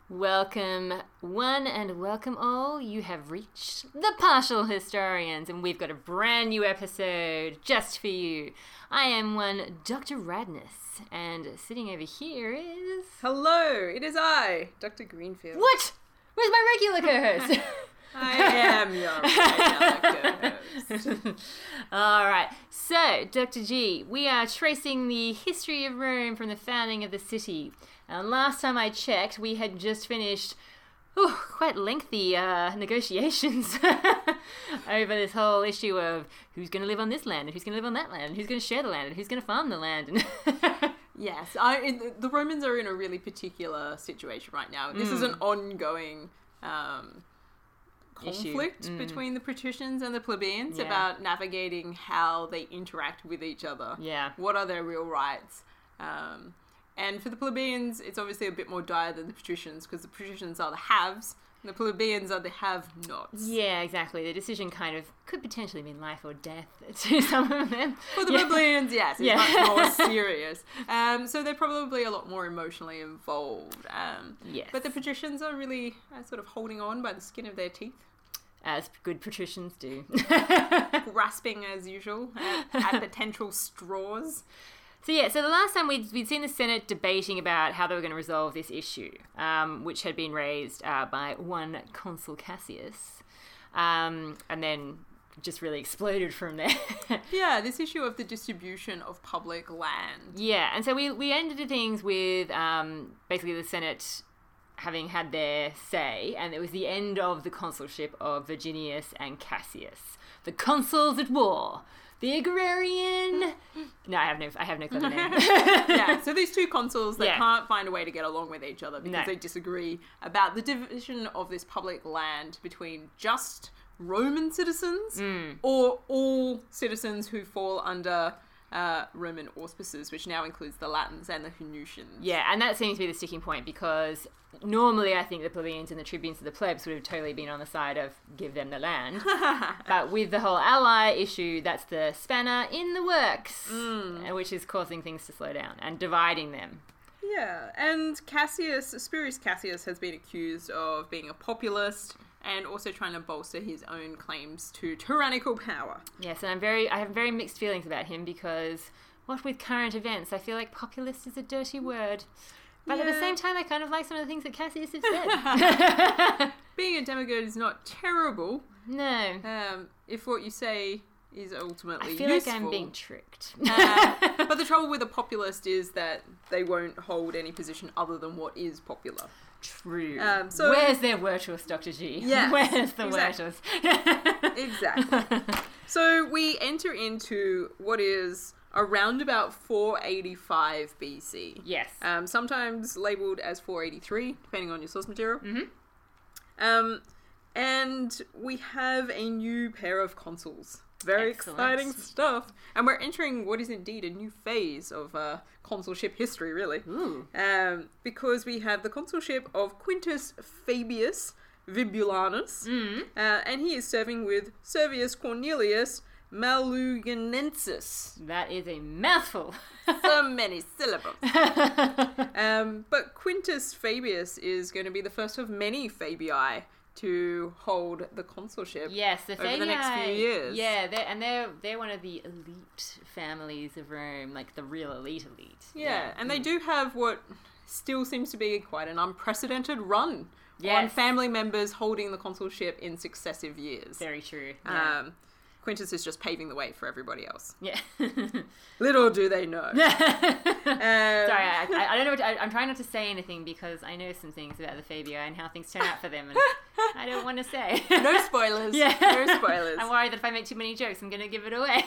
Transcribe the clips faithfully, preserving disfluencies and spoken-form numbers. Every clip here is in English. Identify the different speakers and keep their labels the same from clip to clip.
Speaker 1: Welcome, one and welcome all. You have reached the Partial Historians, and we've got a brand new episode just for you. I am one Doctor Radness, and sitting over here is...
Speaker 2: Hello, it is I, Doctor Greenfield.
Speaker 1: What? Where's my regular co-host?
Speaker 2: I am your regular co-host.
Speaker 1: All right, so, Doctor G, we are tracing the history of Rome from the founding of the city. And last time I checked, we had just finished ooh, quite lengthy uh, negotiations over this whole issue of who's going to live on this land, and who's going to live on that land, and who's going to share the land, and who's going to farm the land.
Speaker 2: Yes, I, the Romans are in a really particular situation right now. This mm. is an ongoing um, conflict mm. between the patricians and the plebeians yeah. about navigating how they interact with each other.
Speaker 1: Yeah.
Speaker 2: What are their real rights? Um... And for the plebeians, it's obviously a bit more dire than the patricians, because the patricians are the haves, and the plebeians are the have-nots.
Speaker 1: Yeah, exactly. The decision kind of could potentially mean life or death to some of them.
Speaker 2: For the yeah. plebeians, yes, it's yeah. much more serious. Um, so they're probably a lot more emotionally involved. Um,
Speaker 1: yes.
Speaker 2: But the patricians are really uh, sort of holding on by the skin of their teeth.
Speaker 1: As good patricians do.
Speaker 2: Grasping, as usual, at, at potential straws.
Speaker 1: So yeah, so the last time we'd, we'd seen the Senate debating about how they were going to resolve this issue, um, which had been raised uh, by one Consul Cassius, um, and then just really exploded from there.
Speaker 2: Yeah, this issue of the distribution of public land.
Speaker 1: Yeah, and so we, we ended things with um, basically the Senate having had their say, and it was the end of the consulship of Virginius and Cassius, the consuls at war. The agrarian. No, I have no. I have no clever name.
Speaker 2: Yeah. So these two consuls, they
Speaker 1: yeah.
Speaker 2: can't find a way to get along with each other because
Speaker 1: no.
Speaker 2: they disagree about the division of this public land between just Roman citizens
Speaker 1: mm.
Speaker 2: or all citizens who fall under uh, Roman auspices, which now includes the Latins and the Hunutians.
Speaker 1: Yeah, and that seems to be the sticking point because normally I think the plebeians and the tribunes of the plebs would have totally been on the side of give them the land. But with the whole ally issue, that's the spanner in the works,
Speaker 2: mm.
Speaker 1: which is causing things to slow down and dividing them.
Speaker 2: Yeah, and Cassius, Spurius Cassius has been accused of being a populist and also trying to bolster his own claims to tyrannical power.
Speaker 1: Yes, and I'm very, I have very mixed feelings about him because what with current events, I feel like populist is a dirty word. But yeah. at the same time, I kind of like some of the things that Cassius has said.
Speaker 2: Being a demagogue is not terrible.
Speaker 1: No.
Speaker 2: Um, if what you say is ultimately
Speaker 1: I feel
Speaker 2: useful.
Speaker 1: like I'm being tricked.
Speaker 2: uh, but the trouble with a populist is that they won't hold any position other than what is popular.
Speaker 1: True.
Speaker 2: Um, so
Speaker 1: Where's their virtuous, Doctor G?
Speaker 2: Yes,
Speaker 1: Where's the
Speaker 2: exactly.
Speaker 1: virtuous?
Speaker 2: Exactly. So we enter into what is around about four eighty-five B C.
Speaker 1: Yes.
Speaker 2: Um, sometimes labelled as four eighty-three, depending on your source material.
Speaker 1: Mm-hmm.
Speaker 2: Um, and we have a new pair of consuls. Very
Speaker 1: Excellent.
Speaker 2: Exciting stuff. And we're entering what is indeed a new phase of uh, consulship history, really.
Speaker 1: Ooh.
Speaker 2: Um, because we have the consulship of Quintus Fabius Vibulanus,
Speaker 1: mm.
Speaker 2: uh, and he is serving with Servius Cornelius Maluganensis.
Speaker 1: That is a mouthful.
Speaker 2: So many syllables. um, but Quintus Fabius is going to be the first of many Fabii to hold the consulship.
Speaker 1: Yes, the
Speaker 2: over
Speaker 1: Fabii,
Speaker 2: the next few years.
Speaker 1: Yeah, they're, and they're they're one of the elite families of Rome, like the real elite elite.
Speaker 2: Yeah,
Speaker 1: yeah.
Speaker 2: and they do have what still seems to be quite an unprecedented run
Speaker 1: yes.
Speaker 2: on family members holding the consulship in successive years.
Speaker 1: Very true. Yeah.
Speaker 2: Um, Quintus is just paving the way for everybody else.
Speaker 1: Yeah.
Speaker 2: Little do they know. um,
Speaker 1: Sorry, I, I, I don't know. What to, I, I'm trying not to say anything because I know some things about the Fabii and how things turn out for them, and I don't want to say.
Speaker 2: No spoilers.
Speaker 1: Yeah.
Speaker 2: No spoilers.
Speaker 1: I'm worried that if I make too many jokes, I'm going to give it away.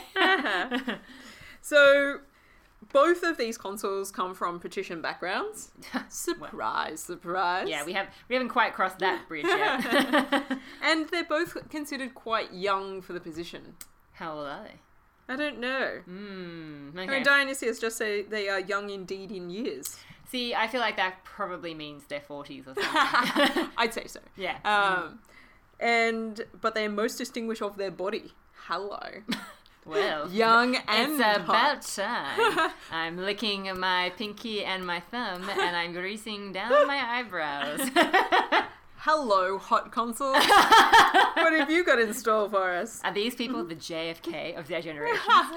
Speaker 2: So, both of these consuls come from patrician backgrounds. Surprise, well, surprise.
Speaker 1: Yeah, we have we haven't quite crossed that bridge yet.
Speaker 2: And they're both considered quite young for the position.
Speaker 1: How old are they?
Speaker 2: I don't know.
Speaker 1: Mm, okay.
Speaker 2: I mean, Dionysius just say they are young indeed in years.
Speaker 1: See, I feel like that probably means they're forties or something.
Speaker 2: I'd say so.
Speaker 1: Yeah.
Speaker 2: Um, and but they are most distinguished of their body. Hello.
Speaker 1: Well,
Speaker 2: young and
Speaker 1: it's
Speaker 2: hot.
Speaker 1: about time. I'm licking my pinky and my thumb, and I'm greasing down my eyebrows.
Speaker 2: Hello, hot consul. What have you got in store for us?
Speaker 1: Are these people the J F K of their generation?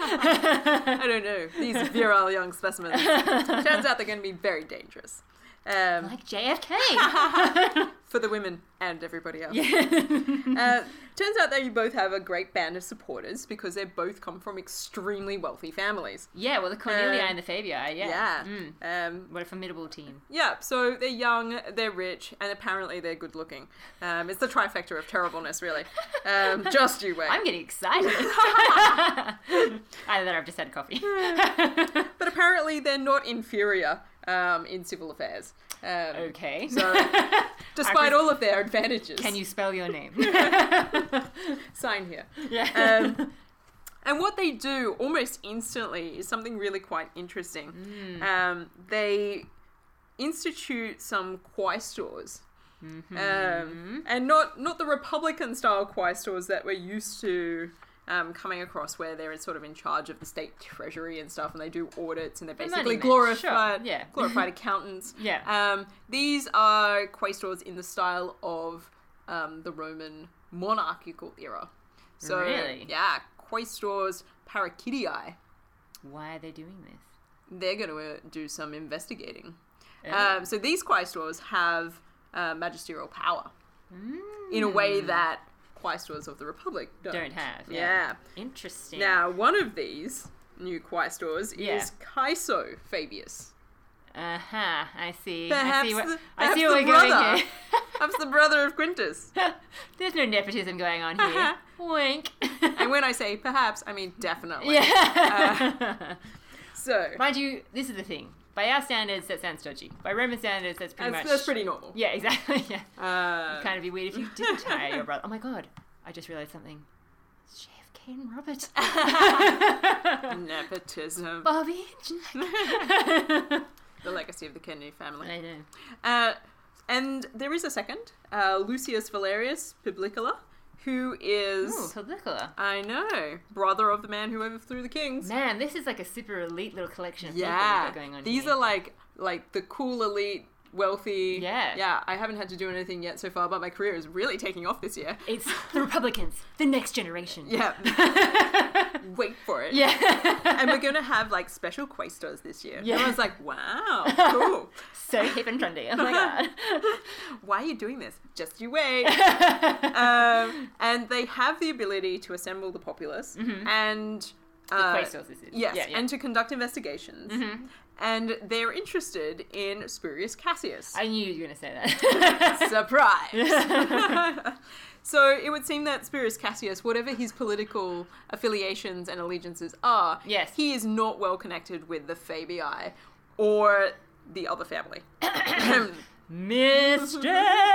Speaker 2: I don't know. These virile young specimens. Turns out they're going to be very dangerous. Um,
Speaker 1: Like J F K.
Speaker 2: for the women and everybody else.
Speaker 1: Yeah.
Speaker 2: Uh, turns out that you both have a great band of supporters because they both come from extremely wealthy families.
Speaker 1: Yeah, well, the Cornelia
Speaker 2: Um,
Speaker 1: and the Fabii, yeah.
Speaker 2: Yeah.
Speaker 1: Mm.
Speaker 2: Um,
Speaker 1: What a formidable team.
Speaker 2: yeah, so they're young, they're rich, and apparently they're good looking. Um, it's the trifecta of terribleness, really. Um, just you wait.
Speaker 1: I'm getting excited. Either that or I've just had coffee.
Speaker 2: But apparently they're not inferior um, in civil affairs. Um,
Speaker 1: Okay.
Speaker 2: So, despite
Speaker 1: I
Speaker 2: all of their advantages.
Speaker 1: Can you spell your name?
Speaker 2: Sign here.
Speaker 1: Yeah.
Speaker 2: Um, and what they do almost instantly is something really quite interesting.
Speaker 1: Mm.
Speaker 2: Um, they institute some quaestors.
Speaker 1: Mm-hmm.
Speaker 2: Um, and not, not the Republican-style quaestors that we're used to um, coming across, where they're sort of in charge of the state treasury and stuff, and they do audits, and they're
Speaker 1: The
Speaker 2: basically
Speaker 1: money men,
Speaker 2: glorified,
Speaker 1: sure, yeah.
Speaker 2: glorified accountants.
Speaker 1: Yeah.
Speaker 2: Um, these are quaestors in the style of um, the Roman monarchical era. So,
Speaker 1: Really?
Speaker 2: yeah, quaestors paracidii.
Speaker 1: Why are they doing this?
Speaker 2: They're going to uh, do some investigating.
Speaker 1: Oh.
Speaker 2: Um, so these quaestors have uh, magisterial power
Speaker 1: Mm.
Speaker 2: in a way that quaestors of the Republic don't.
Speaker 1: Don't have. Yeah.
Speaker 2: Yeah.
Speaker 1: Interesting.
Speaker 2: Now, one of these new quaestors
Speaker 1: Yeah.
Speaker 2: is Caeso Fabius.
Speaker 1: Uh-huh. I see.
Speaker 2: Perhaps
Speaker 1: I see, what,
Speaker 2: the-
Speaker 1: I see
Speaker 2: perhaps
Speaker 1: where
Speaker 2: the
Speaker 1: we're going
Speaker 2: brother.
Speaker 1: here.
Speaker 2: Perhaps the brother of Quintus.
Speaker 1: There's no nepotism going on here. Wink.
Speaker 2: And when I say perhaps, I mean definitely.
Speaker 1: Yeah.
Speaker 2: So,
Speaker 1: Mind you, this is the thing. By our standards, that sounds dodgy. By Roman standards, that's pretty
Speaker 2: that's,
Speaker 1: much...
Speaker 2: that's pretty normal.
Speaker 1: Yeah, exactly. Yeah.
Speaker 2: Uh,
Speaker 1: Kind of be weird if you didn't hire your brother. Oh my god. I just realised something. It's J F K and Robert.
Speaker 2: nepotism.
Speaker 1: Bobby and Jack.
Speaker 2: The legacy of the Kennedy family.
Speaker 1: I know.
Speaker 2: Uh, and there is a second, uh, Lucius Valerius Publicola, who is,
Speaker 1: Ooh, Publicola.
Speaker 2: I know, brother of the man who overthrew the kings.
Speaker 1: Man, this is like a super elite little collection of people we've
Speaker 2: Yeah,
Speaker 1: got going on
Speaker 2: these
Speaker 1: here.
Speaker 2: are like like the cool elite, wealthy.
Speaker 1: Yeah.
Speaker 2: yeah. I haven't had to do anything yet so far, but my career is really taking off this year.
Speaker 1: It's the Republicans, the next generation.
Speaker 2: Yeah, wait for it.
Speaker 1: Yeah.
Speaker 2: And we're gonna have like special quaestors this year.
Speaker 1: Yeah.
Speaker 2: And I was like, wow, cool.
Speaker 1: So hip and trendy. Oh my god.
Speaker 2: Why are you doing this? Just you wait. um, and they have the ability to assemble the populace and
Speaker 1: The
Speaker 2: uh,
Speaker 1: quaestors, this is.
Speaker 2: yes,
Speaker 1: Yeah, yeah.
Speaker 2: and to conduct investigations.
Speaker 1: Mm-hmm.
Speaker 2: And they're interested in Spurius Cassius.
Speaker 1: I knew you were going to say that.
Speaker 2: Surprise! So it would seem that Spurius Cassius, whatever his political affiliations and allegiances are,
Speaker 1: Yes.
Speaker 2: he is not well connected with the Fabii or the other family.
Speaker 1: Mistake!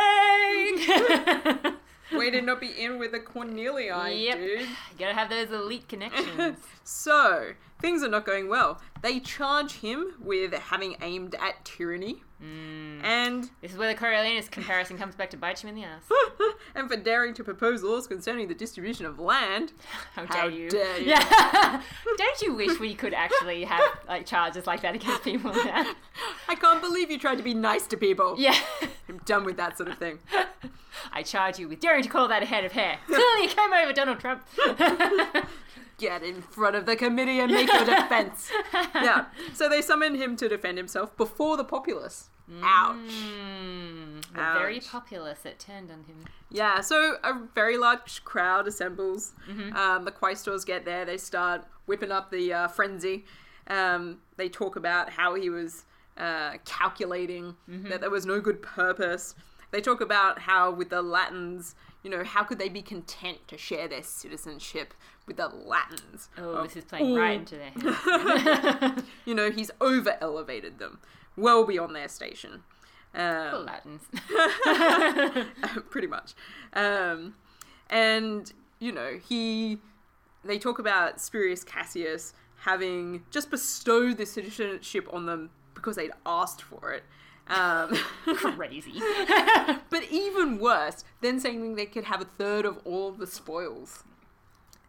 Speaker 2: Way to not be in with the Cornelii,
Speaker 1: Yep.
Speaker 2: dude.
Speaker 1: You gotta have those elite connections.
Speaker 2: So, things are not going well. They charge him with having aimed at tyranny
Speaker 1: Mm.
Speaker 2: and
Speaker 1: This is where the Coriolanus comparison comes back to bite you in the ass.
Speaker 2: and for daring to propose laws concerning the distribution of land.
Speaker 1: How dare
Speaker 2: How
Speaker 1: you?
Speaker 2: dare you.
Speaker 1: Yeah. Don't you wish we could actually have like charges like that against people now?
Speaker 2: I can't believe you tried to be nice to people.
Speaker 1: Yeah.
Speaker 2: I'm done with that sort of thing.
Speaker 1: I charge you with daring to call that a head of hair. Clearly you came over, Donald Trump.
Speaker 2: Get in front of the committee and make your defense. Yeah. So they summon him to defend himself before the populace. Ouch.
Speaker 1: Mm, the very
Speaker 2: Ouch.
Speaker 1: populace that turned on him.
Speaker 2: Yeah, so a very large crowd assembles.
Speaker 1: Mm-hmm.
Speaker 2: Um, the quaestors get there. They start whipping up the uh, frenzy. Um, they talk about how he was uh, calculating,
Speaker 1: Mm-hmm.
Speaker 2: that there was no good purpose. They talk about how with the Latins, you know, how could they be content to share their citizenship with the Latins?
Speaker 1: Oh,
Speaker 2: Of
Speaker 1: this is playing
Speaker 2: all-
Speaker 1: right into their hands.
Speaker 2: You know, he's over-elevated them, well beyond their station. Um,
Speaker 1: Poor Latins.
Speaker 2: pretty much. Um, and, you know, he... They talk about Spurius Cassius having just bestowed the citizenship on them because they'd asked for it. Um,
Speaker 1: Crazy.
Speaker 2: but even worse, then saying they could have a third of all of the spoils.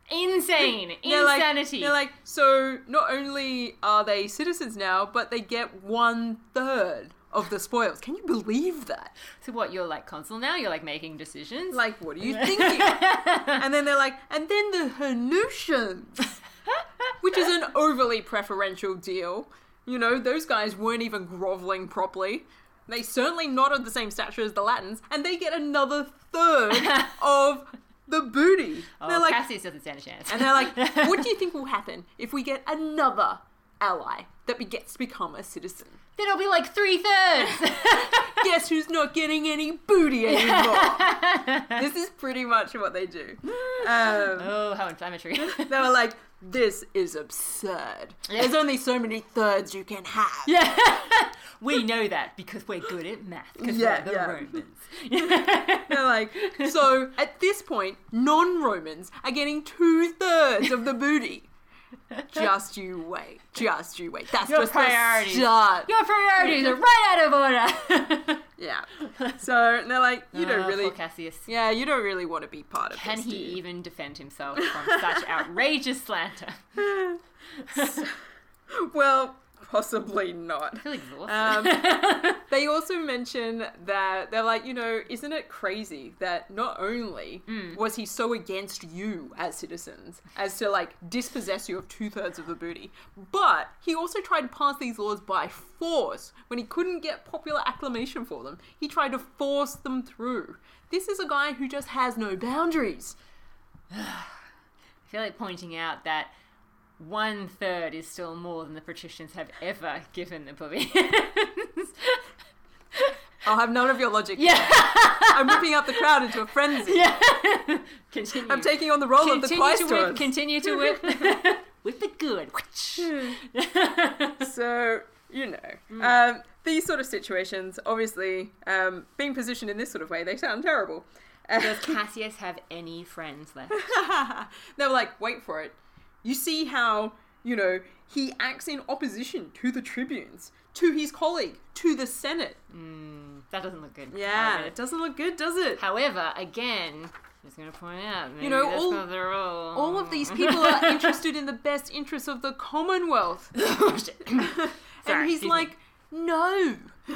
Speaker 1: Insane.
Speaker 2: They're like-
Speaker 1: Insanity.
Speaker 2: They're like, so not only are they citizens now, but they get one third of the spoils. Can you believe that?
Speaker 1: So what, you're like consul now? You're like making decisions?
Speaker 2: Like, what are you thinking? And then they're like, and then the Hanusians, which is an overly preferential deal. You know, those guys weren't even groveling properly. They certainly not of the same stature as the Latins, and they get another third of the booty.
Speaker 1: Oh,
Speaker 2: they're like,
Speaker 1: Cassius doesn't stand a chance.
Speaker 2: and they're like, what do you think will happen if we get another ally that be- gets to become a citizen?
Speaker 1: Then it'll be like three thirds.
Speaker 2: Guess who's not getting any booty anymore? This is pretty much what they do. Um,
Speaker 1: Oh, how inflammatory.
Speaker 2: they were like, this is absurd. There's only so many thirds you can have.
Speaker 1: Yeah. We know that because we're good at math. Because
Speaker 2: Yeah,
Speaker 1: we're the
Speaker 2: yeah.
Speaker 1: Romans.
Speaker 2: They're like, so at this point, non-Romans are getting two thirds of the booty. Just you wait. Just you wait. That's
Speaker 1: Your
Speaker 2: just
Speaker 1: priorities.
Speaker 2: the start.
Speaker 1: Your priorities are right out of order.
Speaker 2: Yeah. So they're like, you don't
Speaker 1: Oh,
Speaker 2: really.
Speaker 1: poor Cassius.
Speaker 2: Yeah, you don't really want to be part of
Speaker 1: Can
Speaker 2: this.
Speaker 1: he
Speaker 2: do you?
Speaker 1: even defend himself from such outrageous slander?
Speaker 2: Well, possibly not.
Speaker 1: I feel exhausted.
Speaker 2: Um, they also mention that they're like, you know, isn't it crazy that not only
Speaker 1: Mm.
Speaker 2: was he so against you as citizens as to like dispossess you of two thirds of the booty, but he also tried to pass these laws by force when he couldn't get popular acclamation for them. He tried to force them through. This is a guy who just has no boundaries.
Speaker 1: I feel like pointing out that one third is still more than the patricians have ever given the plebeians.
Speaker 2: I'll have none of your logic.
Speaker 1: Yeah.
Speaker 2: I'm whipping up the crowd into a frenzy.
Speaker 1: Yeah. Continue.
Speaker 2: I'm taking on the role of the
Speaker 1: continue to whip.
Speaker 2: quaestors.
Speaker 1: Continue to whip. Whip it good.
Speaker 2: So, you know,
Speaker 1: Mm.
Speaker 2: um, these sort of situations, obviously, um, being positioned in this sort of way, they sound terrible.
Speaker 1: Does Cassius have any friends left?
Speaker 2: They were like, wait for it. You see how, you know, he acts in opposition to the tribunes, to his colleague, to the Senate.
Speaker 1: Mm, that doesn't look good.
Speaker 2: Yeah,
Speaker 1: However,
Speaker 2: it doesn't look good, does it?
Speaker 1: However, again, I'm just going to point out, maybe
Speaker 2: You know,
Speaker 1: that's
Speaker 2: all-
Speaker 1: not their role.
Speaker 2: All of these people are interested in the best interests of the Commonwealth.
Speaker 1: Oh, shit. Sorry,
Speaker 2: And he's
Speaker 1: excuse
Speaker 2: like, no.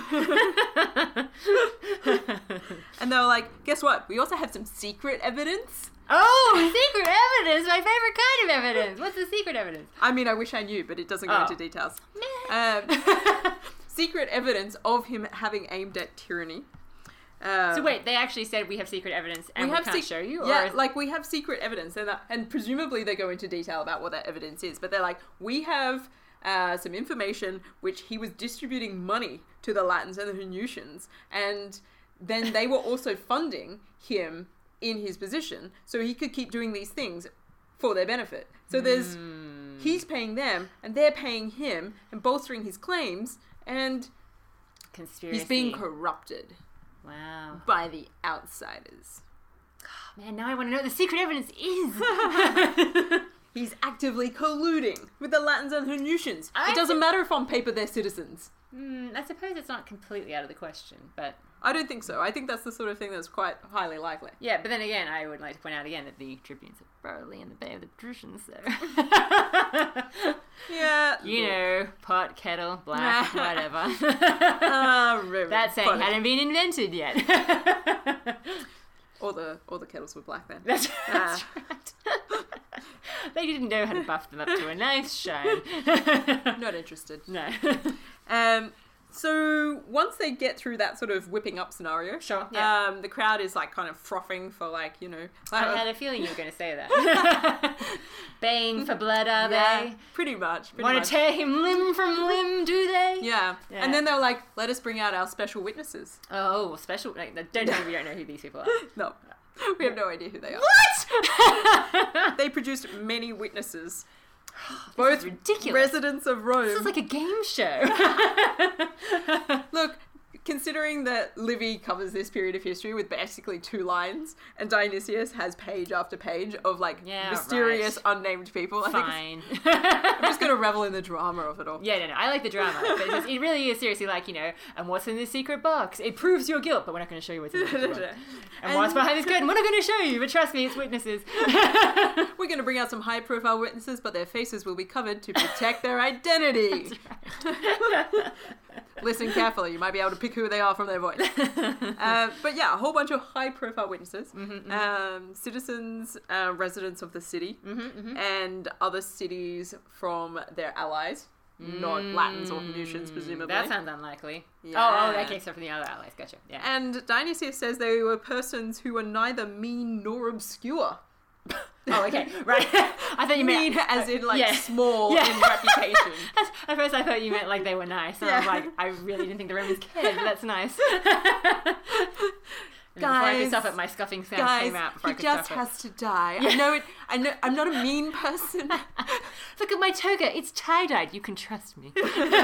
Speaker 2: And they were like, guess what? We also have some secret evidence.
Speaker 1: Oh, secret evidence! My favorite kind of evidence. What's the secret evidence?
Speaker 2: I mean, I wish I knew, but it doesn't go
Speaker 1: Oh.
Speaker 2: into details. Um, secret evidence of him having aimed at tyranny. Um,
Speaker 1: So wait, they actually said we have secret evidence and we, can't
Speaker 2: sec-
Speaker 1: show you? Or
Speaker 2: Yeah,
Speaker 1: is-
Speaker 2: like we have secret evidence, and, that, and presumably they go into detail about what that evidence is. But they're like, we have uh, some information which he was distributing money to the Latins and the Venusians, and then they were also funding him in his position, so he could keep doing these things for their benefit. So there's
Speaker 1: Hmm.
Speaker 2: he's paying them, and they're paying him, and bolstering his claims, and
Speaker 1: Conspiracy.
Speaker 2: he's being corrupted
Speaker 1: Wow.
Speaker 2: by the outsiders.
Speaker 1: Man, now I want to know what the secret evidence is.
Speaker 2: He's actively colluding with the Latins and Venusians.
Speaker 1: I
Speaker 2: It doesn't matter if on paper they're citizens.
Speaker 1: mm, I suppose it's not completely out of the question, but
Speaker 2: I don't think so. I think that's the sort of thing that's quite highly likely.
Speaker 1: yeah. But then again, I would like to point out again that the tribunes are probably in the bay of the patricians, so
Speaker 2: Yeah.
Speaker 1: you know, pot, kettle, black, whatever.
Speaker 2: Uh, really
Speaker 1: That saying
Speaker 2: funny.
Speaker 1: hadn't been invented yet.
Speaker 2: All the all the kettles were black then.
Speaker 1: That's,
Speaker 2: Ah.
Speaker 1: that's right. They didn't know how to buff them up to a nice shine.
Speaker 2: Not interested.
Speaker 1: No.
Speaker 2: Um. So once they get through that sort of whipping up scenario,
Speaker 1: Sure, yeah.
Speaker 2: um, the crowd is like kind of frothing for like you know, like,
Speaker 1: I had a feeling you were going to say that. Baying for blood, are
Speaker 2: yeah,
Speaker 1: they?
Speaker 2: pretty much. Pretty
Speaker 1: Want
Speaker 2: much.
Speaker 1: to tear him limb from limb, do they?
Speaker 2: Yeah.
Speaker 1: Yeah.
Speaker 2: And then they were like, let us bring out our special witnesses.
Speaker 1: Oh, special. Like, don't tell me we don't know who these people are.
Speaker 2: No, we have no idea who they are.
Speaker 1: What?
Speaker 2: They produced many witnesses. Both
Speaker 1: is ridiculous.
Speaker 2: residents of Rome.
Speaker 1: This is like a game show.
Speaker 2: Look, considering that Livy covers this period of history with basically two lines, and Dionysius has page after page of like
Speaker 1: Yeah,
Speaker 2: mysterious
Speaker 1: right.
Speaker 2: unnamed people. I
Speaker 1: Fine.
Speaker 2: think it's- I'm just gonna revel in the drama of it all.
Speaker 1: Yeah, no, no, I like the drama, but it's, it really is seriously like, you know, and what's in this secret box? It proves your guilt, but we're not going to show you what's in the secret box. And,
Speaker 2: And-
Speaker 1: what's behind this curtain? We're not going to show you, but trust me, it's witnesses.
Speaker 2: We're gonna bring out some high-profile witnesses, but their faces will be covered to protect their identity. Listen carefully. You might be able to pick who they are from their voice. uh, but yeah, a whole bunch of high-profile witnesses,
Speaker 1: Mm-hmm,
Speaker 2: um, citizens, uh, residents of the city,
Speaker 1: mm-hmm, mm-hmm.
Speaker 2: and other cities from their allies, not Latins or Phoenicians, presumably.
Speaker 1: That sounds unlikely.
Speaker 2: Yeah.
Speaker 1: Oh, oh, okay, so from the other allies. Gotcha. Yeah.
Speaker 2: And Dionysius says they were persons who were neither mean nor obscure.
Speaker 1: Oh, okay, right. I thought you meant
Speaker 2: Mean as in like
Speaker 1: yeah.
Speaker 2: small
Speaker 1: Yeah.
Speaker 2: in reputation.
Speaker 1: At first, I thought you meant like they were nice, and I was
Speaker 2: Yeah.
Speaker 1: like, I really didn't think the Romans cared, but that's nice. And before I could
Speaker 2: Guys,
Speaker 1: stop it, my scuffing sound
Speaker 2: Guys,
Speaker 1: came out before I
Speaker 2: he
Speaker 1: could
Speaker 2: just
Speaker 1: stop
Speaker 2: has to die. I know it. I know. I'm not a mean person.
Speaker 1: it. Look at my toga; it's tie-dyed. You can trust me.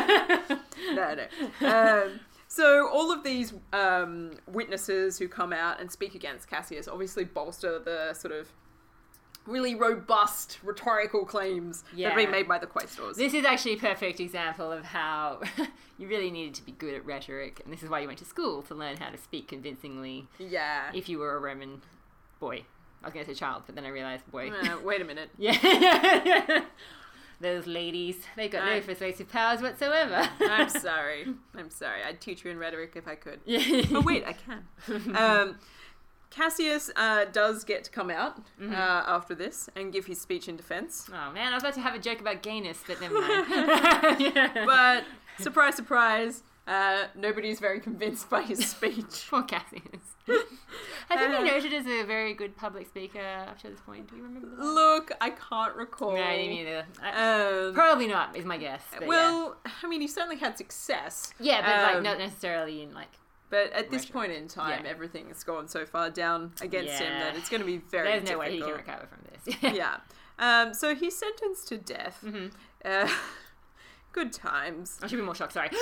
Speaker 2: no, no. Um, so all of these um, witnesses who come out and speak against Cassius obviously bolster the sort of really robust rhetorical claims that
Speaker 1: Yeah.
Speaker 2: have been made by the quaestors.
Speaker 1: This is actually a perfect example of how you really needed to be good at rhetoric, and this is why you went to school, to learn how to speak convincingly
Speaker 2: yeah.
Speaker 1: if you were a Roman boy. I was going to say child, but then I realised boy.
Speaker 2: Uh, wait a minute.
Speaker 1: Yeah. Those ladies, they've got no
Speaker 2: I-
Speaker 1: persuasive powers whatsoever.
Speaker 2: I'm sorry. I'm sorry. I'd teach you in rhetoric if I could.
Speaker 1: Yeah.
Speaker 2: Oh wait, I can. Um, Cassius uh, does get to come out
Speaker 1: Mm-hmm.
Speaker 2: uh, after this and give his speech in defense.
Speaker 1: Oh man, I was about to have a joke about gayness, but never mind. Yeah.
Speaker 2: But surprise, surprise, uh, nobody's very convinced by his speech.
Speaker 1: Poor Cassius. I think
Speaker 2: Uh,
Speaker 1: he noted as a very good public speaker up to this point. Do you remember that?
Speaker 2: Look, I can't recall.
Speaker 1: No, me neither. I-
Speaker 2: Um,
Speaker 1: Probably not, is my guess. But
Speaker 2: well, I mean, he certainly had success.
Speaker 1: yeah, yeah but
Speaker 2: um,
Speaker 1: like not necessarily in like.
Speaker 2: But at this
Speaker 1: Rhetoric.
Speaker 2: point in time,
Speaker 1: Yeah.
Speaker 2: everything has gone so far down against him
Speaker 1: Yeah.
Speaker 2: that it's going to be very
Speaker 1: There's
Speaker 2: difficult.
Speaker 1: no way he can recover from this.
Speaker 2: Yeah. Um, so he's sentenced to death.
Speaker 1: Mhm.
Speaker 2: Uh, good times.
Speaker 1: I should be more shocked. Sorry.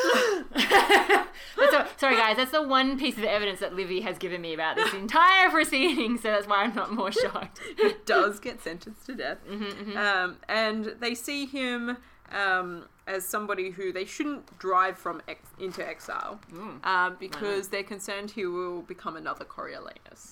Speaker 1: that's a, sorry, guys. That's the one piece of evidence that Livy has given me about this entire proceeding, so that's why I'm not more shocked.
Speaker 2: He does get sentenced to death.
Speaker 1: Mm-hmm,
Speaker 2: Um, and they see him um, as somebody who they shouldn't drive from ex- into exile
Speaker 1: Mm.
Speaker 2: um, because they're concerned he will become another Coriolanus.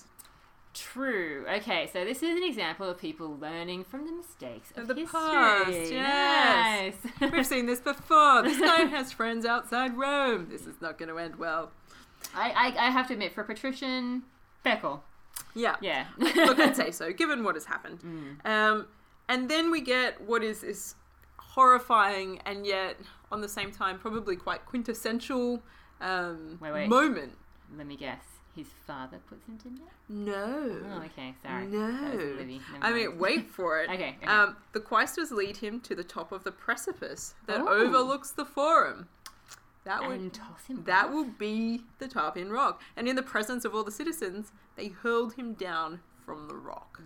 Speaker 1: True. Okay, so this is an example of people learning from the mistakes of,
Speaker 2: Of the
Speaker 1: history.
Speaker 2: past, yes.
Speaker 1: Nice.
Speaker 2: We've seen this before. This guy has friends outside Rome. This is not going to end well.
Speaker 1: I, I I have to admit, for a patrician, fair call.
Speaker 2: Yeah.
Speaker 1: Yeah.
Speaker 2: Look, I'd say so, given what has happened.
Speaker 1: Mm.
Speaker 2: Um, and then we get what is this horrifying and yet, on the same time, probably quite quintessential um,
Speaker 1: Wait, wait.
Speaker 2: moment.
Speaker 1: Let me guess. His father puts him to death?
Speaker 2: No.
Speaker 1: Oh, okay. Sorry.
Speaker 2: No.
Speaker 1: That was Livy. Never
Speaker 2: I
Speaker 1: mind.
Speaker 2: mean, wait for it.
Speaker 1: Okay, okay.
Speaker 2: Um, the quaestors lead him to the top of the precipice that
Speaker 1: Oh.
Speaker 2: overlooks the forum. That would
Speaker 1: and toss him
Speaker 2: that
Speaker 1: off?
Speaker 2: will be the Tarpeian Rock, and in the presence of all the citizens, they hurled him down from the rock.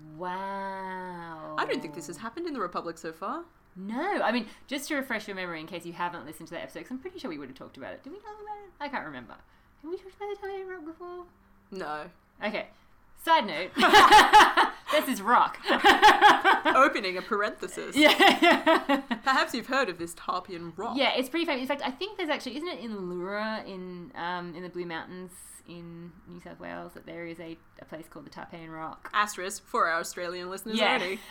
Speaker 1: Wow.
Speaker 2: I don't think this has happened in the Republic so far.
Speaker 1: No, I mean, just to refresh your memory in case you haven't listened to that episode, 'cause I'm pretty sure we would have talked about it. Did we talk about it? I can't remember. Have we talked about the Tarpeian Rock before?
Speaker 2: No.
Speaker 1: Okay. Side note. This is rock.
Speaker 2: Opening a parenthesis.
Speaker 1: Yeah.
Speaker 2: Perhaps you've heard of this Tarpeian Rock.
Speaker 1: Yeah, it's pretty famous. In fact, I think there's actually, isn't it in Lura in um in the Blue Mountains in New South Wales that there is a, a place called the Tarpeian Rock.
Speaker 2: Asterisk for our Australian listeners
Speaker 1: Yeah.
Speaker 2: already.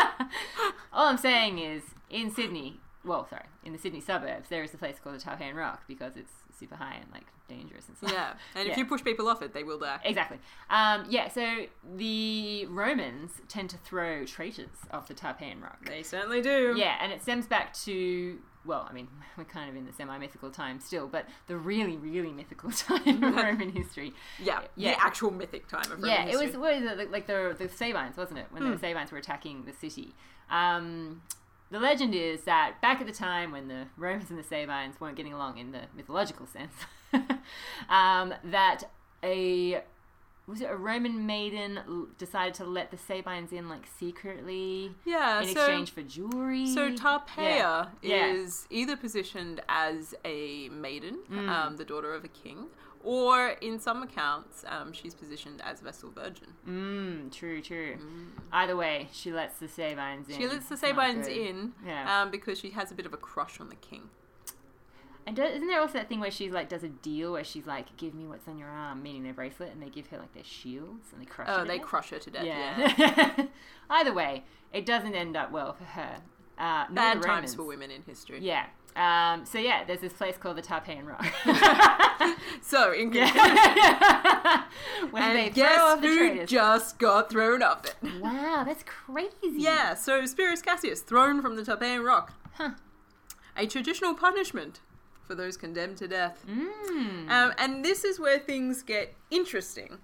Speaker 1: All I'm saying is in Sydney, well, sorry, in the Sydney suburbs, there is a place called the Tarpeian Rock because it's super high and like dangerous and stuff.
Speaker 2: Yeah, and if
Speaker 1: Yeah.
Speaker 2: you push people off it, they will die.
Speaker 1: Exactly. Um, yeah, so the Romans tend to throw traitors off the Tarpeian Rock.
Speaker 2: They certainly do.
Speaker 1: Yeah, and it stems back to, well, I mean, we're kind of in the semi-mythical time still, but the really, really mythical time of Roman history.
Speaker 2: Yeah,
Speaker 1: Yeah.
Speaker 2: the actual mythic time of Roman
Speaker 1: Yeah, it was,
Speaker 2: history.
Speaker 1: what is it, like the, the Sabines, wasn't it? When
Speaker 2: Hmm.
Speaker 1: the Sabines were attacking the city. Um, the legend is that back at the time when the Romans and the Sabines weren't getting along in the mythological sense, um, that a was it a Roman maiden l- decided to let the Sabines in like secretly
Speaker 2: yeah,
Speaker 1: in
Speaker 2: so,
Speaker 1: exchange for jewelry.
Speaker 2: So Tarpeia
Speaker 1: Yeah.
Speaker 2: is yeah. either positioned as a maiden,
Speaker 1: Mm.
Speaker 2: um, the daughter of a king, or in some accounts, um, she's positioned as Vestal Virgin.
Speaker 1: Mm, true, true.
Speaker 2: Mm.
Speaker 1: Either way, she lets the Sabines in.
Speaker 2: She lets the
Speaker 1: It's not
Speaker 2: Sabines
Speaker 1: good.
Speaker 2: in
Speaker 1: Yeah.
Speaker 2: um, because she has a bit of a crush on the king.
Speaker 1: And do, isn't there also that thing where she like does a deal where she's like, "Give me what's on your arm," meaning their bracelet, and they give her like their shields and they crush.
Speaker 2: Oh,
Speaker 1: her
Speaker 2: they
Speaker 1: death?
Speaker 2: crush her to death.
Speaker 1: Yeah.
Speaker 2: Yeah.
Speaker 1: Either way, it doesn't end up well for her. Uh, nor
Speaker 2: Bad
Speaker 1: the
Speaker 2: times
Speaker 1: Romans.
Speaker 2: for women in history.
Speaker 1: Yeah. Um, so yeah, there's this place called the Tarpeian Rock.
Speaker 2: So in conclusion,
Speaker 1: when
Speaker 2: and
Speaker 1: they
Speaker 2: guess
Speaker 1: throw off the
Speaker 2: who
Speaker 1: traitors.
Speaker 2: just got thrown off it?
Speaker 1: Wow, that's crazy.
Speaker 2: Yeah, so Spurius Cassius thrown from the Tarpeian Rock.
Speaker 1: Huh.
Speaker 2: A traditional punishment for those condemned to death.
Speaker 1: Mm.
Speaker 2: Um, and this is where things get interesting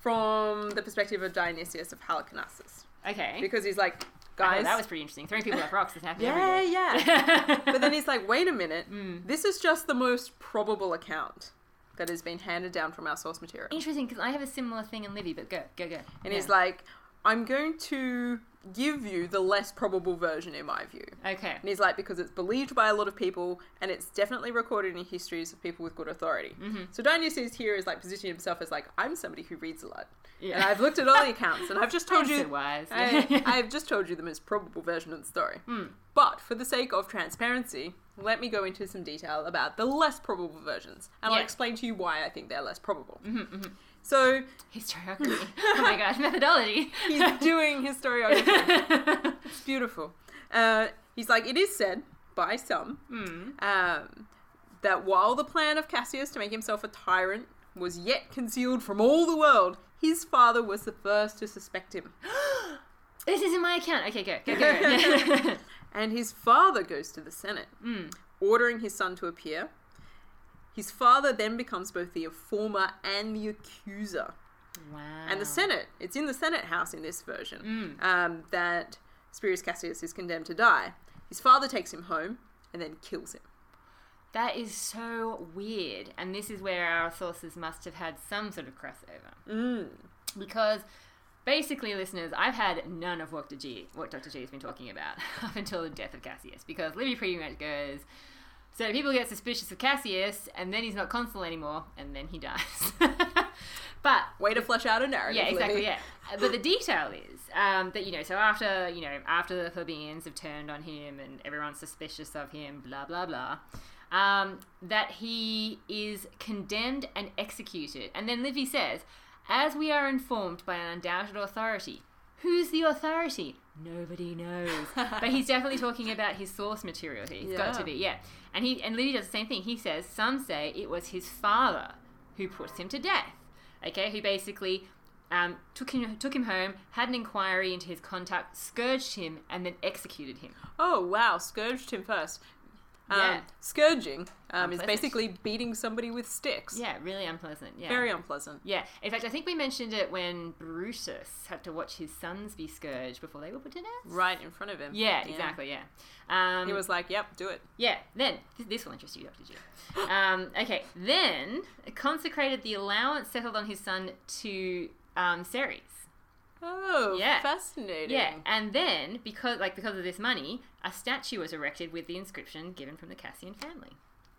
Speaker 2: from the perspective of Dionysius of Halicarnassus.
Speaker 1: Okay.
Speaker 2: Because he's like,
Speaker 1: I
Speaker 2: guys...
Speaker 1: thought that was pretty interesting. Throwing people off rocks is happening
Speaker 2: yeah,
Speaker 1: every day.
Speaker 2: yeah. But then he's like, wait a minute.
Speaker 1: Mm.
Speaker 2: This is just the most probable account that has been handed down from our source material.
Speaker 1: Interesting, because I have a similar thing in Livy, but go, go, go.
Speaker 2: And
Speaker 1: Yeah.
Speaker 2: he's like, I'm going to give you the less probable version in my view.
Speaker 1: Okay.
Speaker 2: And he's like, because it's believed by a lot of people and it's definitely recorded in histories of people with good authority.
Speaker 1: Mm-hmm.
Speaker 2: So Dionysius here is like positioning himself as like, I'm somebody who reads a lot.
Speaker 1: Yeah.
Speaker 2: And I've looked at all the accounts and I've just told
Speaker 1: I'm
Speaker 2: you...
Speaker 1: so wise.
Speaker 2: I, I've just told you the most probable version of the story.
Speaker 1: Mm.
Speaker 2: But for the sake of transparency, let me go into some detail about the less probable versions. And
Speaker 1: Yeah.
Speaker 2: I'll explain to you why I think they're less probable.
Speaker 1: Mm-hmm, mm-hmm.
Speaker 2: So
Speaker 1: Historiography. Oh my gosh, methodology.
Speaker 2: he's doing historiography. It's beautiful. Uh, he's like, it is said by some
Speaker 1: Mm.
Speaker 2: um, that while the plan of Cassius to make himself a tyrant was yet concealed from all the world, his father was the first to suspect him.
Speaker 1: This is in my account. Okay, go, go, go. go.
Speaker 2: And his father goes to the Senate,
Speaker 1: mm.
Speaker 2: ordering his son to appear. His father then becomes both the informer and the accuser.
Speaker 1: Wow.
Speaker 2: And the Senate, it's in the Senate House in this version,
Speaker 1: Mm.
Speaker 2: um, that Spurius Cassius is condemned to die. His father takes him home and then kills him.
Speaker 1: That is so weird. And this is where our sources must have had some sort of crossover.
Speaker 2: Mm.
Speaker 1: Because basically, listeners, I've had none of what Doctor G, what Doctor G has been talking about up until the death of Cassius. Because Livy pretty much goes, so people get suspicious of Cassius, and then he's not consul anymore, and then he dies. But
Speaker 2: Way to flesh out a narrative.
Speaker 1: yeah, exactly.
Speaker 2: Libby.
Speaker 1: Yeah, but the detail is um, that you know, so after you know, after the plebeians have turned on him and everyone's suspicious of him, blah blah blah, um, that he is condemned and executed. And then Livy says, as we are informed by an undoubted authority. Who's the authority? Nobody knows. But he's definitely talking about his source material here. He's got
Speaker 2: Yeah.
Speaker 1: to be, yeah. And he and Livy does the same thing. He says, some say it was his father who puts him to death. Okay, who basically um, took him took him home, had an inquiry into his conduct, scourged him, and then executed him.
Speaker 2: Oh, wow. Scourged him first. Um,
Speaker 1: Yeah.
Speaker 2: Scourging um, is
Speaker 1: Unpleasant.
Speaker 2: basically beating somebody with sticks.
Speaker 1: Yeah, really unpleasant. Yeah.
Speaker 2: Very unpleasant.
Speaker 1: Yeah. In fact, I think we mentioned it when Brutus had to watch his sons be scourged before they were put to death.
Speaker 2: Right in front of him.
Speaker 1: Yeah, exactly, yeah. Um,
Speaker 2: He was like, yep, do it.
Speaker 1: Yeah, then, th- this will interest you, Doctor G. Um, okay, then consecrated the allowance settled on his son to um, Ceres.
Speaker 2: Oh,
Speaker 1: Yeah.
Speaker 2: fascinating.
Speaker 1: Yeah, and then, because like because of this money, a statue was erected with the inscription given from the Cassian family.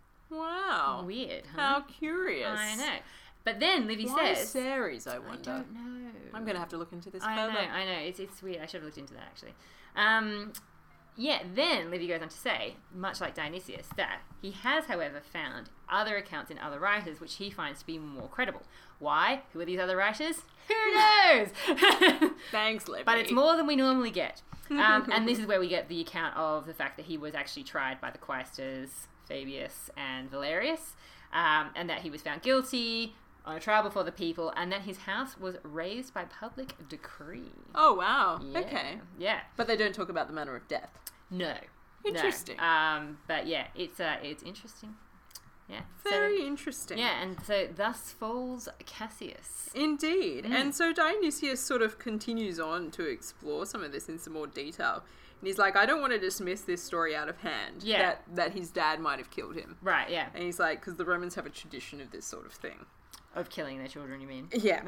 Speaker 2: Wow.
Speaker 1: Weird, huh?
Speaker 2: How curious.
Speaker 1: I know. But then Livy
Speaker 2: Why
Speaker 1: says...
Speaker 2: Ceres, I
Speaker 1: I
Speaker 2: wonder.
Speaker 1: don't know.
Speaker 2: I'm going to have to look into this
Speaker 1: I
Speaker 2: further.
Speaker 1: know, I know. It's, it's weird. I should have looked into that, actually. Um, yeah, then Livy goes on to say, much like Dionysius, that he has, however, found other accounts in other writers which he finds to be more credible. Why? Who are these other writers? Who knows?
Speaker 2: Thanks, Libby.
Speaker 1: But it's more than we normally get. Um, and this is where we get the account of the fact that he was actually tried by the quaestors, Fabius and Valerius, um, and that he was found guilty on a trial before the people, and that his house was razed by public decree.
Speaker 2: Oh, wow.
Speaker 1: Yeah.
Speaker 2: Okay.
Speaker 1: Yeah.
Speaker 2: But they don't talk about the manner of death.
Speaker 1: No.
Speaker 2: Interesting.
Speaker 1: No. Um, but yeah, it's uh, it's interesting. Yeah.
Speaker 2: Very
Speaker 1: So,
Speaker 2: interesting.
Speaker 1: yeah, and so thus falls Cassius.
Speaker 2: Indeed.
Speaker 1: Mm.
Speaker 2: And so Dionysius sort of continues on to explore some of this in some more detail. And he's like, I don't want to dismiss this story out of hand.
Speaker 1: Yeah.
Speaker 2: That, that his dad might have killed him.
Speaker 1: Right, yeah.
Speaker 2: And he's like, because the Romans have a tradition of this sort of thing.
Speaker 1: Of killing their children, you mean?
Speaker 2: Yeah.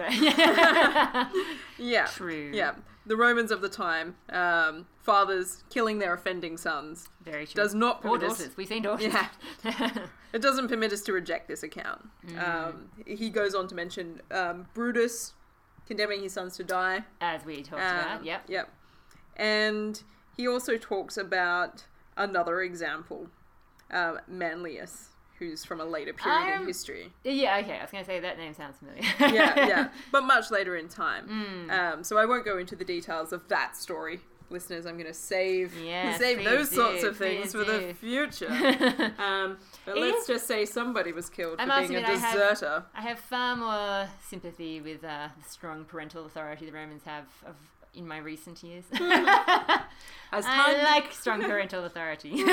Speaker 2: Yeah.
Speaker 1: True.
Speaker 2: Yeah. The Romans of the time, um, fathers killing their offending sons.
Speaker 1: Very true.
Speaker 2: Does not
Speaker 1: Or
Speaker 2: permit us...
Speaker 1: daughters. We've seen daughters.
Speaker 2: Yeah. It doesn't permit us to reject this account.
Speaker 1: Mm.
Speaker 2: Um, he goes on to mention um, Brutus condemning his sons to die.
Speaker 1: As we talked
Speaker 2: Um,
Speaker 1: about, yep.
Speaker 2: Yep. And he also talks about another example, um, Manlius, who's from a later period
Speaker 1: Um,
Speaker 2: in history.
Speaker 1: Yeah, okay. I was going to say that name sounds familiar.
Speaker 2: Yeah, yeah. But much later in time.
Speaker 1: Mm.
Speaker 2: Um, so I won't go into the details of that story. Listeners, I'm going to save
Speaker 1: Yes,
Speaker 2: save
Speaker 1: please
Speaker 2: those
Speaker 1: do,
Speaker 2: sorts of things
Speaker 1: please
Speaker 2: for the
Speaker 1: do.
Speaker 2: future. Um, but
Speaker 1: It
Speaker 2: let's
Speaker 1: is-
Speaker 2: just say somebody was killed
Speaker 1: I
Speaker 2: for
Speaker 1: must
Speaker 2: being a
Speaker 1: admit, I have-
Speaker 2: deserter.
Speaker 1: I have far more sympathy with uh, the strong parental authority the Romans have of, in my recent years.
Speaker 2: As
Speaker 1: I
Speaker 2: time-
Speaker 1: like strong parental authority.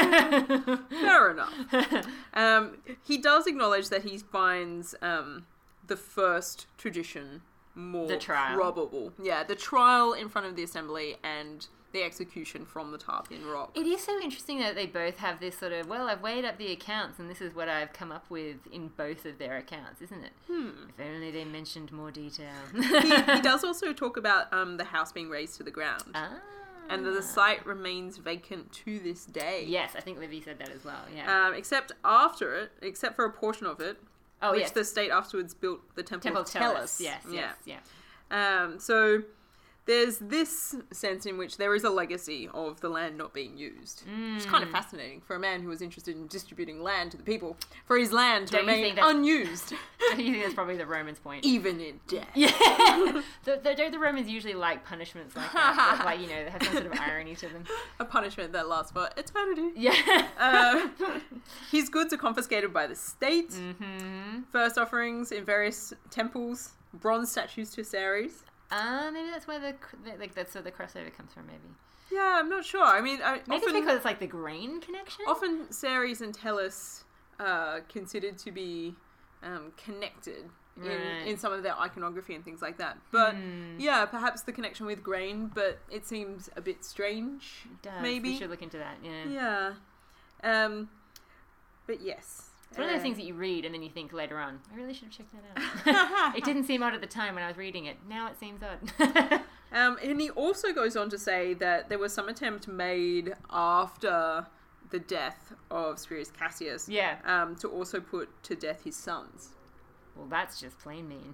Speaker 2: Fair enough. Um, he does acknowledge that he finds um, the first tradition more
Speaker 1: The trial.
Speaker 2: probable. Yeah, the trial in front of the assembly and the execution from the Tarpeian Rock.
Speaker 1: It is so interesting that they both have this sort of, well, I've weighed up the accounts and this is what I've come up with in both of their accounts, isn't it?
Speaker 2: Hmm.
Speaker 1: If only they mentioned more detail.
Speaker 2: he, he does also talk about um, the house being razed to the ground.
Speaker 1: Ah.
Speaker 2: And that the site remains vacant to this day.
Speaker 1: Yes, I think Livy said that as well, yeah.
Speaker 2: Um, except after it, except for a portion of it,
Speaker 1: oh,
Speaker 2: which
Speaker 1: yes.
Speaker 2: the state afterwards built the Temple,
Speaker 1: Temple
Speaker 2: of
Speaker 1: of
Speaker 2: Tellus.
Speaker 1: Tellus. Yes,
Speaker 2: Yeah.
Speaker 1: yes, yeah.
Speaker 2: Um, so there's this sense in which there is a legacy of the land not being used.
Speaker 1: Mm.
Speaker 2: Which is kind of fascinating for a man who was interested in distributing land to the people, for his land to
Speaker 1: Don't you
Speaker 2: remain
Speaker 1: think that's-
Speaker 2: unused,
Speaker 1: I think that's probably the Romans' point.
Speaker 2: even in death.
Speaker 1: Yeah. the, the, don't the Romans usually like punishments like that? That, like, you know, they have some sort of irony to them.
Speaker 2: A punishment that lasts for eternity.
Speaker 1: Yeah.
Speaker 2: Uh, his goods are confiscated by the state.
Speaker 1: Mm-hmm.
Speaker 2: First offerings in various temples, bronze statues to Ceres.
Speaker 1: Uh, maybe that's where the, like, that's where the crossover comes from, maybe.
Speaker 2: Yeah, I'm not sure. I mean, I,
Speaker 1: Maybe
Speaker 2: often,
Speaker 1: it's because it's like the grain connection?
Speaker 2: often Ceres and Tellus are considered to be um, connected in,
Speaker 1: Right.
Speaker 2: in some of their iconography and things like that. But
Speaker 1: Hmm.
Speaker 2: yeah, perhaps the connection with grain, but it seems a bit strange.
Speaker 1: It does.
Speaker 2: Maybe.
Speaker 1: We should look into that, yeah.
Speaker 2: Yeah. Um, but yes.
Speaker 1: It's one of those
Speaker 2: Uh,
Speaker 1: things that you read and then you think later on, I really should have checked that out. It didn't seem odd at the time when I was reading it. Now it seems odd.
Speaker 2: Um, and he also goes on to say that there was some attempt made after the death of Spurius Cassius
Speaker 1: Yeah.
Speaker 2: um, to also put to death his sons.
Speaker 1: Well, that's just plain mean.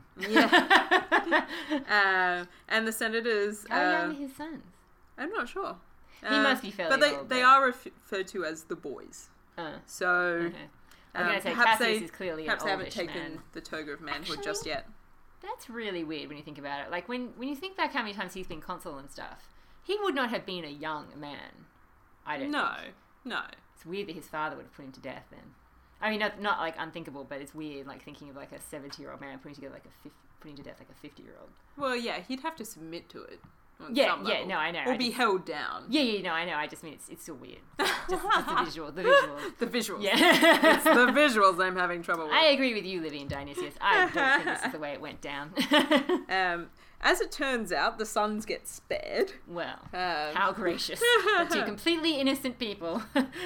Speaker 2: Yeah. uh, and the senators...
Speaker 1: How
Speaker 2: uh,
Speaker 1: young are his sons?
Speaker 2: I'm not sure.
Speaker 1: He must be fairly
Speaker 2: But they,
Speaker 1: old,
Speaker 2: they
Speaker 1: though.
Speaker 2: are ref- referred to as the boys.
Speaker 1: Uh,
Speaker 2: So
Speaker 1: okay. I was
Speaker 2: um,
Speaker 1: going to say,
Speaker 2: perhaps
Speaker 1: Cassius
Speaker 2: they,
Speaker 1: is clearly an
Speaker 2: perhaps they haven't
Speaker 1: oldish
Speaker 2: taken
Speaker 1: man.
Speaker 2: the toga of manhood
Speaker 1: Actually,
Speaker 2: just yet.
Speaker 1: That's really weird when you think about it. Like, when, when you think back how many times he's been consul and stuff, he would not have been a young man. I don't
Speaker 2: No,
Speaker 1: think.
Speaker 2: no.
Speaker 1: It's weird that his father would have put him to death then. I mean, not, not like unthinkable, but it's weird, like thinking of like a seventy-year-old man putting together like a fif- putting to death like a fifty-year-old.
Speaker 2: Well, yeah, he'd have to submit to it. On
Speaker 1: Yeah,
Speaker 2: some
Speaker 1: yeah,
Speaker 2: level.
Speaker 1: no, I know.
Speaker 2: Or
Speaker 1: I
Speaker 2: be
Speaker 1: just-
Speaker 2: held down.
Speaker 1: Yeah, yeah, no, I know. I just mean it's it's still weird. Just, just the visual, the visuals.
Speaker 2: The visuals.
Speaker 1: Yeah.
Speaker 2: It's the visuals I'm having trouble with.
Speaker 1: I agree with you, Livy and Dionysius. I don't think this is the way it went down.
Speaker 2: Um, as it turns out, the sons get spared.
Speaker 1: Well,
Speaker 2: Um,
Speaker 1: how gracious. The two completely innocent people.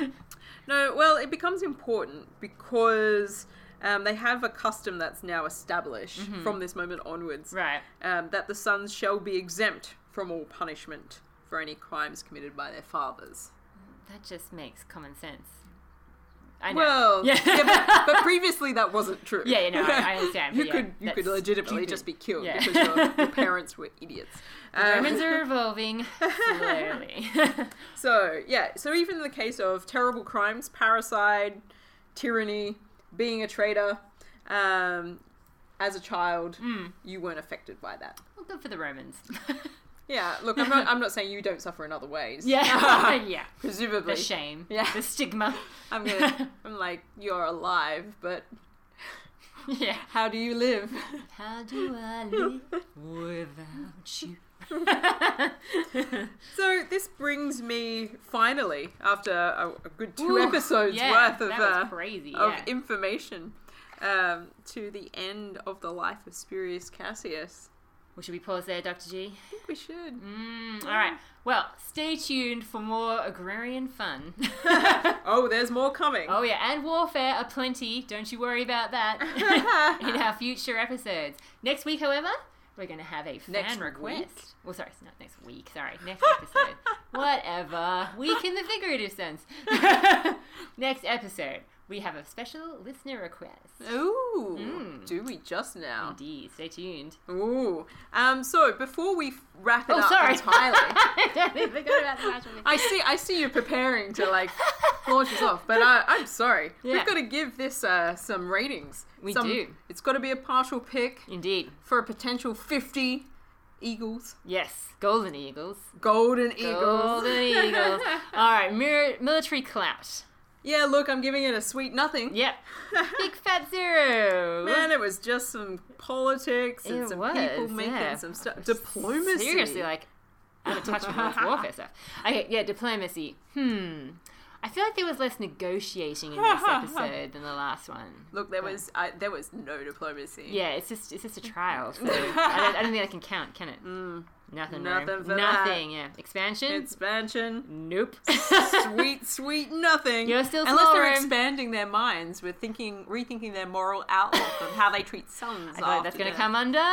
Speaker 2: No, well, it becomes important because um, they have a custom that's now established from this moment onwards.
Speaker 1: Right.
Speaker 2: Um, that the sons shall be exempt from all punishment for any crimes committed by their fathers.
Speaker 1: That just makes common sense. I know.
Speaker 2: Well,
Speaker 1: Yeah.
Speaker 2: yeah, but, but previously that wasn't true.
Speaker 1: Yeah, yeah, no, I- I understand,
Speaker 2: you
Speaker 1: but yeah,
Speaker 2: could you could
Speaker 1: that's
Speaker 2: legitimately
Speaker 1: stupid.
Speaker 2: just be killed
Speaker 1: Yeah.
Speaker 2: because your, your parents were idiots.
Speaker 1: The
Speaker 2: Um,
Speaker 1: Romans are evolving slowly.
Speaker 2: So, yeah, so even in the case of terrible crimes, parricide, tyranny, being a traitor, um, as a child,
Speaker 1: Mm.
Speaker 2: you weren't affected by that.
Speaker 1: Well, good for the Romans.
Speaker 2: Yeah, look, I'm not I'm not saying you don't suffer in other ways.
Speaker 1: Yeah, yeah.
Speaker 2: Presumably.
Speaker 1: The shame.
Speaker 2: Yeah.
Speaker 1: The stigma.
Speaker 2: I'm gonna I'm like, you're alive, but
Speaker 1: Yeah.
Speaker 2: how do you live?
Speaker 1: How do I live without you?
Speaker 2: So this brings me finally, after a, a good two
Speaker 1: Ooh,
Speaker 2: episodes
Speaker 1: yeah,
Speaker 2: worth of
Speaker 1: that was
Speaker 2: uh,
Speaker 1: crazy.
Speaker 2: of
Speaker 1: Yeah.
Speaker 2: information, um, to the end of the life of Spurius Cassius.
Speaker 1: Well, should we pause there, Doctor G?
Speaker 2: I think we should.
Speaker 1: Mm, all right. Well, stay tuned for more agrarian fun.
Speaker 2: Oh, there's more coming.
Speaker 1: Oh, yeah, and warfare aplenty. Don't you worry about that in our future episodes. Next week, however, we're going to have a fan
Speaker 2: Next
Speaker 1: request.
Speaker 2: week?
Speaker 1: Well, sorry, not next week. Sorry, next episode. Whatever. Week in the figurative sense. Next episode, we have a special listener request.
Speaker 2: Ooh,
Speaker 1: Mm.
Speaker 2: do we just now?
Speaker 1: Indeed. Stay tuned.
Speaker 2: Ooh. Um. So before we wrap it
Speaker 1: Oh,
Speaker 2: up
Speaker 1: sorry.
Speaker 2: entirely,
Speaker 1: I totally forgot about the match.
Speaker 2: I see. I see you preparing to like launch us off, but uh, I'm sorry.
Speaker 1: Yeah.
Speaker 2: We've got to give this uh, some ratings.
Speaker 1: We
Speaker 2: Some-
Speaker 1: do.
Speaker 2: It's got to be a partial pick
Speaker 1: Indeed.
Speaker 2: for a potential fifty Eagles,
Speaker 1: Yes. Golden Eagles.
Speaker 2: Golden Eagles.
Speaker 1: Golden Eagles. All right. Mir- military clout.
Speaker 2: Yeah. Look, I'm giving it a sweet nothing.
Speaker 1: Yep. Big fat zero.
Speaker 2: Man, it was just some politics and
Speaker 1: It
Speaker 2: some
Speaker 1: was,
Speaker 2: people making
Speaker 1: yeah.
Speaker 2: some stuff. Diplomacy.
Speaker 1: Seriously, like, out of touch with all this warfare stuff. Okay, yeah, diplomacy. Hmm. I feel like there was less negotiating in this episode than the last one.
Speaker 2: Look, there was I, there was no diplomacy.
Speaker 1: Yeah, it's just it's just a trial, so I don't, I don't think that can count, can it?
Speaker 2: Mm.
Speaker 1: Nothing.
Speaker 2: Nothing
Speaker 1: no.
Speaker 2: for
Speaker 1: Nothing. Yeah. Expansion.
Speaker 2: Expansion.
Speaker 1: Nope.
Speaker 2: Sweet, sweet nothing.
Speaker 1: You're still
Speaker 2: Unless
Speaker 1: slow,
Speaker 2: they're
Speaker 1: Rome.
Speaker 2: expanding their minds with thinking, rethinking their moral outlook on how they treat sons.
Speaker 1: I feel like that's
Speaker 2: after
Speaker 1: going to
Speaker 2: death.
Speaker 1: come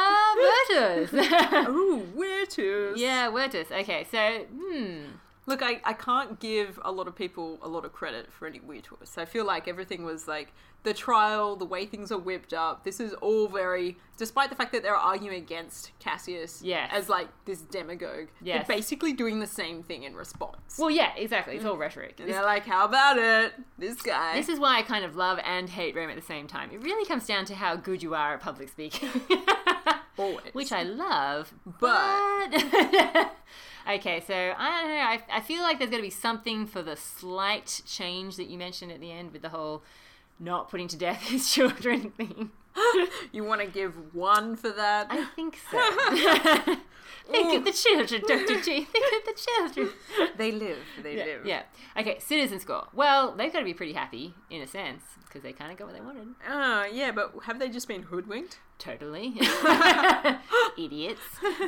Speaker 1: under Virtus.
Speaker 2: Ooh, where to?
Speaker 1: Yeah, Virtus. Okay, so hmm.
Speaker 2: Look, I, I can't give a lot of people a lot of credit for any weird twists. I feel like everything was like the trial, the way things are whipped up. This is all very, despite the fact that they're arguing against Cassius
Speaker 1: Yes.
Speaker 2: as like this demagogue,
Speaker 1: Yes.
Speaker 2: they're basically doing the same thing in response.
Speaker 1: Well, yeah, exactly. It's all rhetoric.
Speaker 2: and
Speaker 1: This,
Speaker 2: they're like, how about it? This guy.
Speaker 1: this is why I kind of love and hate Rome at the same time. It really comes down to how good you are at public speaking.
Speaker 2: Always.
Speaker 1: Which I love,
Speaker 2: But-
Speaker 1: but... Okay, so I don't know. I, I feel like there's going to be something for the slight change that you mentioned at the end with the whole not putting to death his children thing.
Speaker 2: You want to give one for that?
Speaker 1: I think so. Think
Speaker 2: Ooh.
Speaker 1: of the children, Doctor G. Think of the children.
Speaker 2: They live. They
Speaker 1: Yeah,
Speaker 2: live.
Speaker 1: yeah. Okay, citizen score. Well, they've got to be pretty happy, in a sense, because they kind of got what they wanted.
Speaker 2: Uh, yeah, but have they just been hoodwinked?
Speaker 1: Totally. Idiots.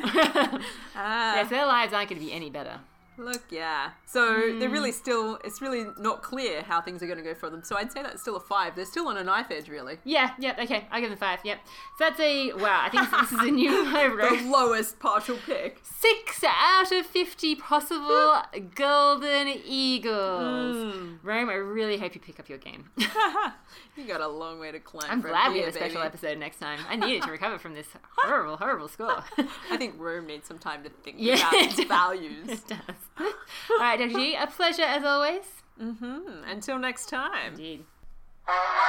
Speaker 2: Ah.
Speaker 1: Yes, their lives aren't going to be any better.
Speaker 2: Look, yeah. So they're really still, it's really not clear how things are going to go for them. So I'd say that's still a five. They're still on a knife edge, really.
Speaker 1: Yeah, yeah, okay, I give them five, yep. So that's a, wow, I think this, this is a new high
Speaker 2: The
Speaker 1: road.
Speaker 2: lowest partial pick.
Speaker 1: Six out of fifty possible Golden Eagles.
Speaker 2: Mm.
Speaker 1: Rome, I really hope you pick up your game.
Speaker 2: You got a long way to climb.
Speaker 1: I'm
Speaker 2: from
Speaker 1: glad we
Speaker 2: here,
Speaker 1: have a special
Speaker 2: baby.
Speaker 1: episode next time. I needed to recover from this horrible, horrible score.
Speaker 2: I think Rome needs some time to think
Speaker 1: Yeah,
Speaker 2: about
Speaker 1: it
Speaker 2: its
Speaker 1: does.
Speaker 2: values.
Speaker 1: It does. All right, Doctor G, a pleasure as always.
Speaker 2: Mm-hmm. Until next time.
Speaker 1: Indeed.